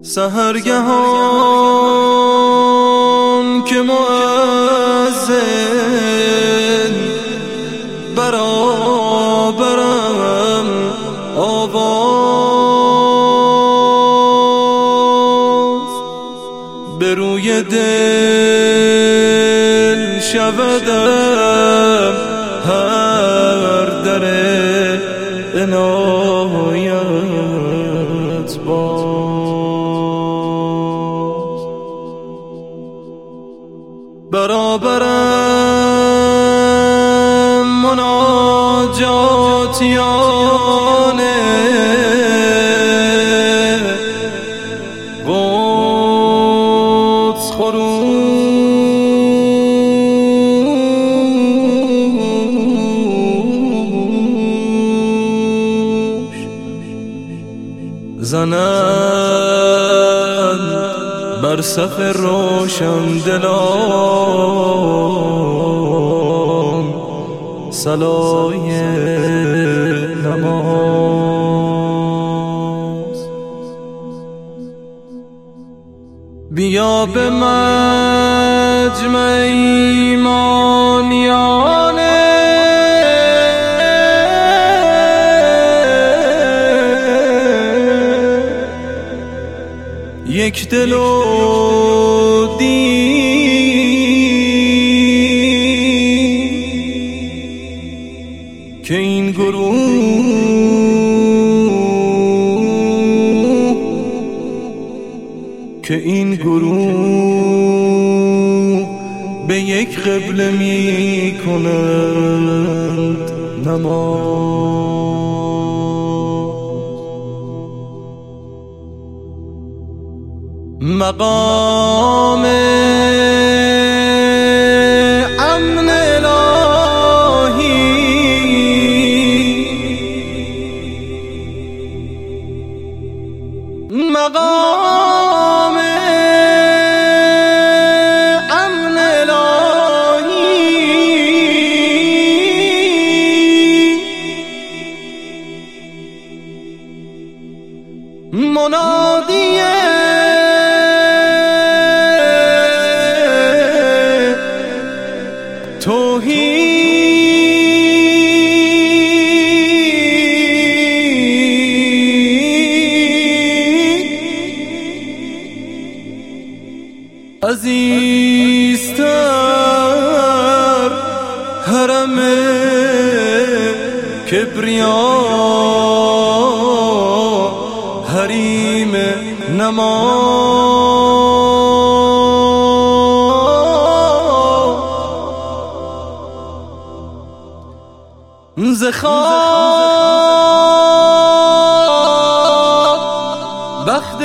سحرگهان که مؤذن برابرم آواز به روی دل شودم هر در عنایت باز. برابرم مناجاتیان قدس خروش زنند بر صف روشن دلان صلای نماز. بیا به مجمع ایمانیان یک دل و که این گروه به یک قبله می کنند نماز. مقام امن الهی مقام امن الهی منادی عزیزتر حرم کبریا حریم نماز. ز خواب بخت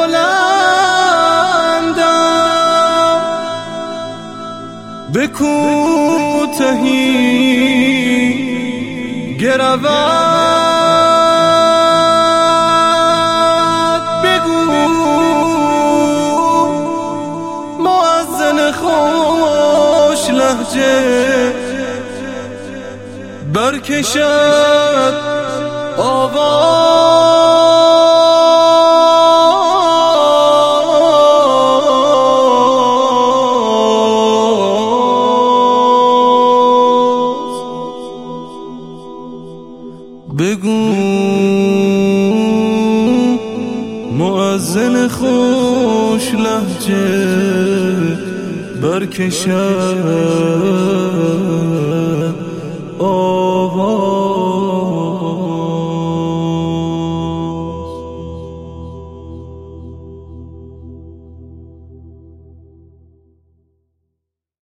بلندم به کوتهی گرود. بگو مؤذن خوش لهجه برکشد آواز. بگو مؤذن خوش لهجه برکشد